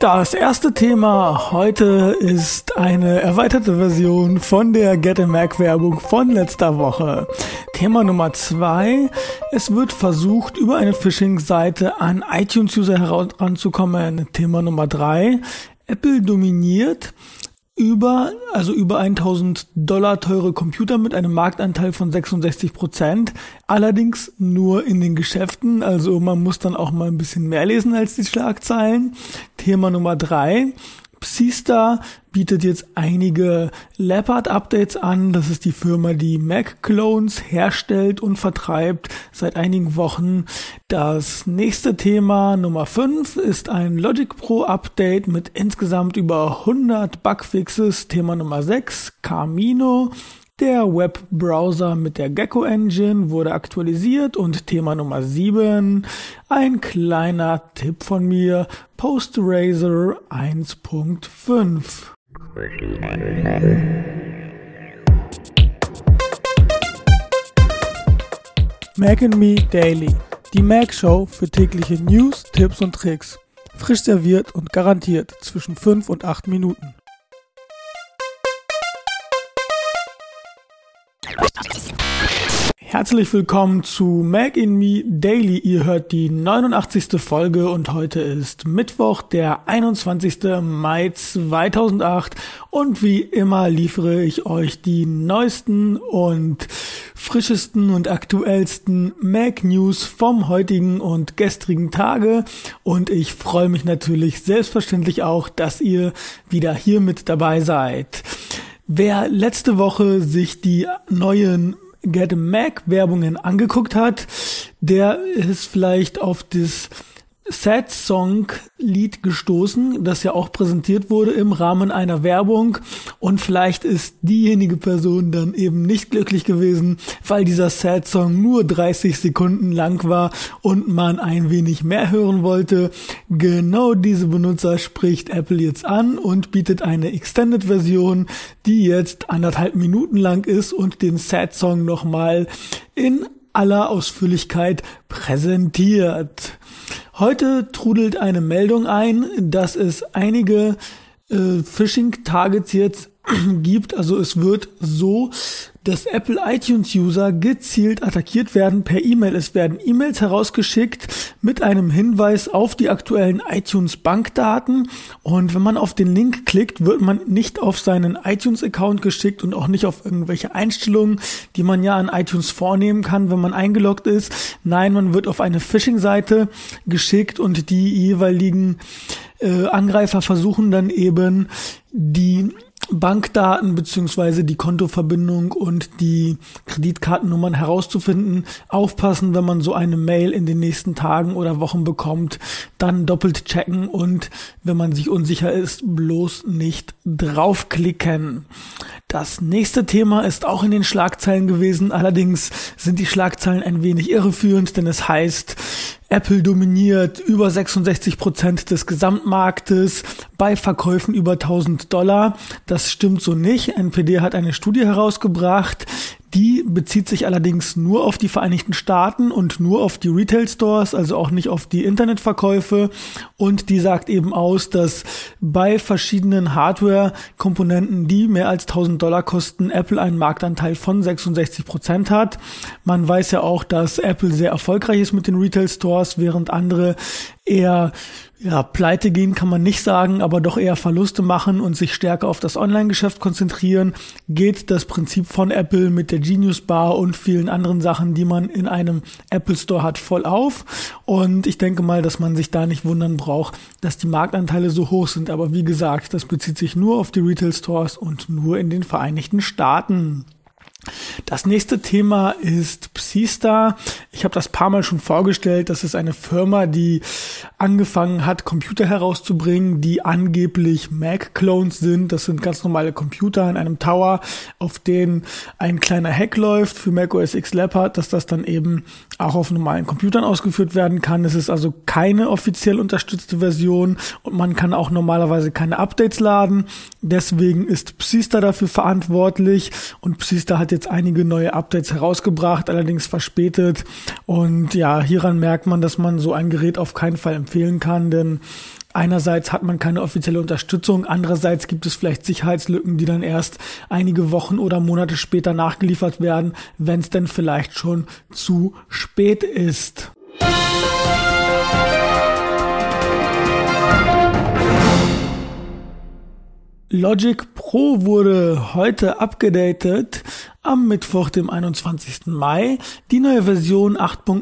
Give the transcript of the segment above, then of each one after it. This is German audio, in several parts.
Das erste Thema heute ist eine erweiterte Version von der Get a Mac Werbung von letzter Woche. Thema Nummer 2. Es wird versucht, über eine Phishing-Seite an iTunes-User heranzukommen. Thema Nummer 3. Apple dominiert über $1.000 teure Computer mit einem Marktanteil von 66%, allerdings nur in den Geschäften, also man muss dann auch mal ein bisschen mehr lesen als die Schlagzeilen. Thema Nummer 3. Psystar bietet jetzt einige Leopard-Updates an. Das ist die Firma, die Mac-Clones herstellt und vertreibt seit einigen Wochen. Das nächste Thema, Nummer 5, ist ein Logic Pro Update mit insgesamt über 100 Bugfixes. Thema Nummer 6, Camino. Der Webbrowser mit der Gecko Engine wurde aktualisiert. Und Thema Nummer 7, ein kleiner Tipp von mir, Posterizer 1.5. Mac and Me Daily, die Mac Show für tägliche News, Tipps und Tricks. Frisch serviert und garantiert zwischen 5 und 8 Minuten. Herzlich willkommen zu Mac and Me Daily. Ihr hört die 89. Folge und heute ist Mittwoch, der 21. Mai 2008 und wie immer liefere ich euch die neuesten und frischesten und aktuellsten Mac News vom heutigen und gestrigen Tage und ich freue mich natürlich selbstverständlich auch, dass ihr wieder hier mit dabei seid. Wer letzte Woche sich die neuen Get a Mac Werbungen angeguckt hat, der ist vielleicht auf das Sad Song Lied gestoßen, das ja auch präsentiert wurde im Rahmen einer Werbung und vielleicht ist diejenige Person dann eben nicht glücklich gewesen, weil dieser Sad Song nur 30 Sekunden lang war und man ein wenig mehr hören wollte. Genau diese Benutzer spricht Apple jetzt an und bietet eine Extended Version, die jetzt 1,5 Minuten lang ist und den Sad Song nochmal in aller Ausführlichkeit präsentiert. Heute trudelt eine Meldung ein, dass es einige Phishing-Targets jetzt gibt. Also es wird so, dass Apple iTunes-User gezielt attackiert werden per E-Mail. Es werden E-Mails herausgeschickt mit einem Hinweis auf die aktuellen iTunes-Bankdaten. Und wenn man auf den Link klickt, wird man nicht auf seinen iTunes-Account geschickt und auch nicht auf irgendwelche Einstellungen, die man ja an iTunes vornehmen kann, wenn man eingeloggt ist. Nein, man wird auf eine Phishing-Seite geschickt und die jeweiligen Angreifer versuchen dann eben die Bankdaten beziehungsweise die Kontoverbindung und die Kreditkartennummern herauszufinden. Aufpassen, wenn man so eine Mail in den nächsten Tagen oder Wochen bekommt, dann doppelt checken und wenn man sich unsicher ist, bloß nicht draufklicken. Das nächste Thema ist auch in den Schlagzeilen gewesen, allerdings sind die Schlagzeilen ein wenig irreführend, denn es heißt, Apple dominiert über 66% des Gesamtmarktes bei Verkäufen über $1.000. Das stimmt so nicht. NPD hat eine Studie herausgebracht, die bezieht sich allerdings nur auf die Vereinigten Staaten und nur auf die Retail-Stores, also auch nicht auf die Internetverkäufe. Und die sagt eben aus, dass bei verschiedenen Hardware-Komponenten, die mehr als $1.000 kosten, Apple einen Marktanteil von 66% hat. Man weiß ja auch, dass Apple sehr erfolgreich ist mit den Retail-Stores, während andere eher pleite gehen kann man nicht sagen, aber doch eher Verluste machen und sich stärker auf das Online-Geschäft konzentrieren, geht das Prinzip von Apple mit der Genius Bar und vielen anderen Sachen, die man in einem Apple Store hat, voll auf. Und ich denke mal, dass man sich da nicht wundern braucht, dass die Marktanteile so hoch sind. Aber wie gesagt, das bezieht sich nur auf die Retail Stores und nur in den Vereinigten Staaten. Das nächste Thema ist Psystar. Ich habe das paar Mal schon vorgestellt. Das ist eine Firma, die angefangen hat, Computer herauszubringen, die angeblich Mac-Clones sind. Das sind ganz normale Computer in einem Tower, auf denen ein kleiner Hack läuft für Mac OS X Leopard, dass das dann eben auch auf normalen Computern ausgeführt werden kann. Es ist also keine offiziell unterstützte Version und man kann auch normalerweise keine Updates laden. Deswegen ist Psystar dafür verantwortlich und Psystar hat jetzt einige neue Updates herausgebracht, allerdings verspätet. Und ja, hieran merkt man, dass man so ein Gerät auf keinen Fall empfehlen kann, denn Einerseits hat man keine offizielle Unterstützung, andererseits gibt es vielleicht Sicherheitslücken, die dann erst einige Wochen oder Monate später nachgeliefert werden, wenn es denn vielleicht schon zu spät ist. Logic Pro wurde heute abgedatet am Mittwoch, dem 21. Mai. Die neue Version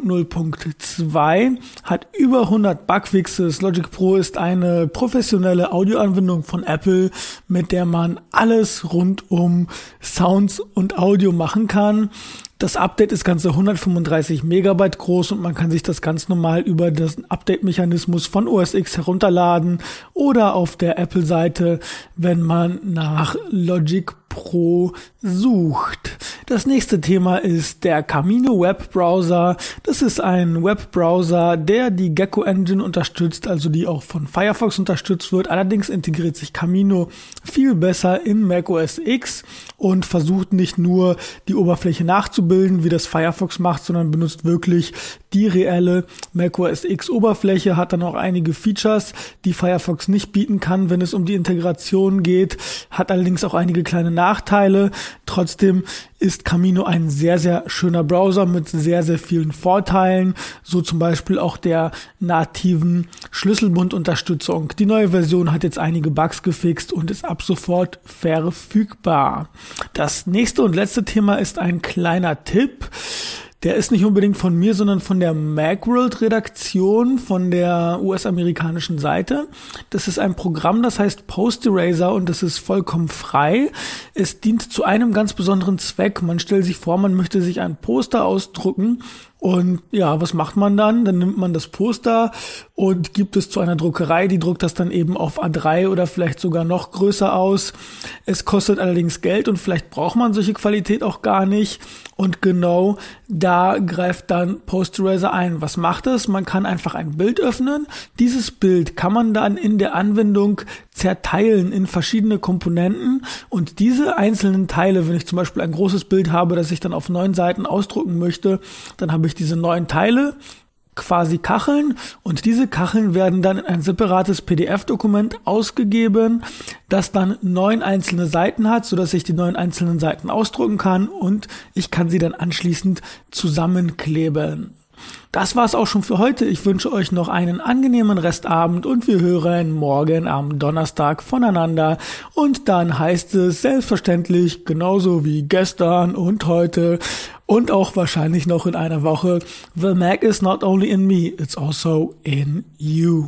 8.0.2 hat über 100 Bugfixes. Logic Pro ist eine professionelle Audioanwendung von Apple, mit der man alles rund um Sounds und Audio machen kann. Das Update ist ganze 135 Megabyte groß und man kann sich das ganz normal über den Update-Mechanismus von OS X herunterladen oder auf der Apple-Seite, wenn man nach Logic Pro sucht. Das nächste Thema ist der Camino Webbrowser. Das ist ein Webbrowser, der die Gecko Engine unterstützt, also die auch von Firefox unterstützt wird. Allerdings integriert sich Camino viel besser in macOS X und versucht nicht nur die Oberfläche nachzubilden, wie das Firefox macht, sondern benutzt wirklich die reelle macOS X Oberfläche, hat dann auch einige Features, die Firefox nicht bieten kann, wenn es um die Integration geht, hat allerdings auch einige kleine Nachteile. Trotzdem ist Camino ein sehr, sehr schöner Browser mit sehr, sehr vielen Vorteilen, so zum Beispiel auch der nativen Schlüsselbundunterstützung. Die neue Version hat jetzt einige Bugs gefixt und ist ab sofort verfügbar. Das nächste und letzte Thema ist ein kleiner Tipp. Der ist nicht unbedingt von mir, sondern von der Macworld-Redaktion, von der US-amerikanischen Seite. Das ist ein Programm, das heißt Posterizer und das ist vollkommen frei. Es dient zu einem ganz besonderen Zweck. Man stellt sich vor, man möchte sich ein Poster ausdrucken. Und ja, was macht man dann? Dann nimmt man das Poster und gibt es zu einer Druckerei. Die druckt das dann eben auf A3 oder vielleicht sogar noch größer aus. Es kostet allerdings Geld und vielleicht braucht man solche Qualität auch gar nicht. Und genau da greift dann Posterizer ein. Was macht es? Man kann einfach ein Bild öffnen. Dieses Bild kann man dann in der Anwendung zerteilen in verschiedene Komponenten. Und diese einzelnen Teile, wenn ich zum Beispiel ein großes Bild habe, das ich dann auf 9 Seiten ausdrucken möchte, dann habe ich diese 9 Teile, quasi Kacheln, und diese Kacheln werden dann in ein separates PDF-Dokument ausgegeben, das dann 9 einzelne Seiten hat, sodass ich die 9 einzelnen Seiten ausdrucken kann und ich kann sie dann anschließend zusammenkleben. Das war's auch schon für heute. Ich wünsche euch noch einen angenehmen Restabend und wir hören morgen am Donnerstag voneinander. Und dann heißt es selbstverständlich genauso wie gestern und heute und auch wahrscheinlich noch in einer Woche: The Mac is not only in me, it's also in you.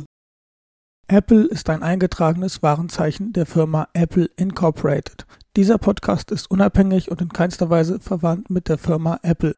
Apple ist ein eingetragenes Warenzeichen der Firma Apple Incorporated. Dieser Podcast ist unabhängig und in keinster Weise verwandt mit der Firma Apple.